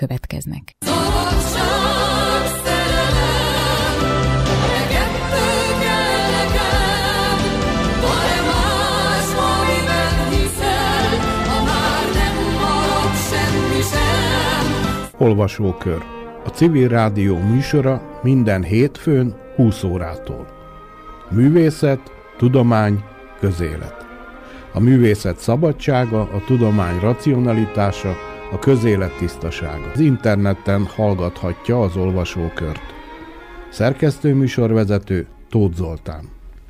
következnek. Olvasókör. A Civil Rádió műsora minden hétfőn 20 órától. Művészet, tudomány, közélet. A művészet szabadsága, a tudomány racionalitása, a közélet tisztasága. Az interneten hallgathatja az Olvasókört. Szerkesztő műsorvezető Tóth Zoltán.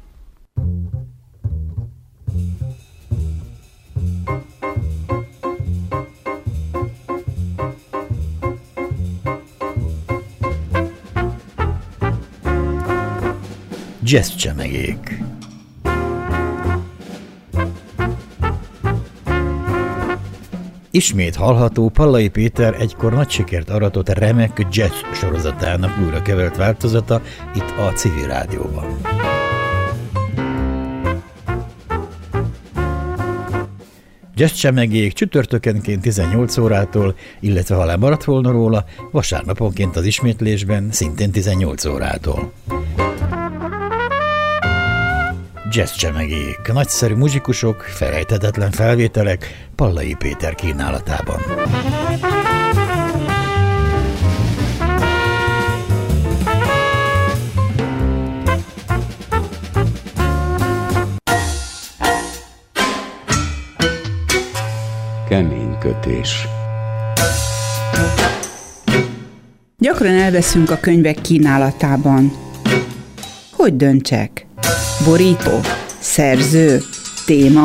Jazzcsemegék. Ismét hallható Pallai Péter egykor nagy sikert aratott remek jazz sorozatának újra kevert változata itt a Civil Rádióban. Jazzcsemegék csütörtökenként 18 órától, illetve ha lemaradt volna róla, vasárnaponként az ismétlésben szintén 18 órától. Jazzcsemegék, nagyszerű muzsikusok, felejthetetlen felvételek Pallai Péter kínálatában. Kemény kötés. Gyakran elveszünk a könyvek kínálatában. Hogy döntsek? Borító, szerző, téma.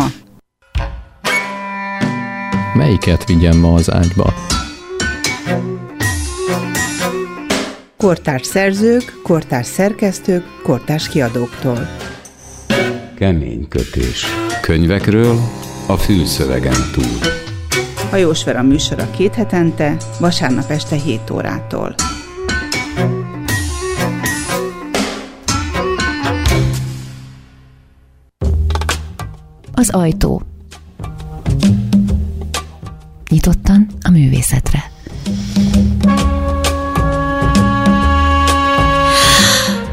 Melyiket vigyem ma az ágyba? Kortárs szerzők, kortárs szerkesztők, kortárs kiadóktól. Kemény kötés. Könyvekről a fülszövegen túl. Hajós Vera műsora 2 hetente, vasárnap este 7 órától. Az ajtó. Nyitottan a művészetre.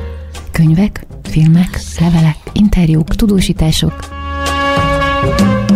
Könyvek, filmek, levelek, interjúk, tudósítások.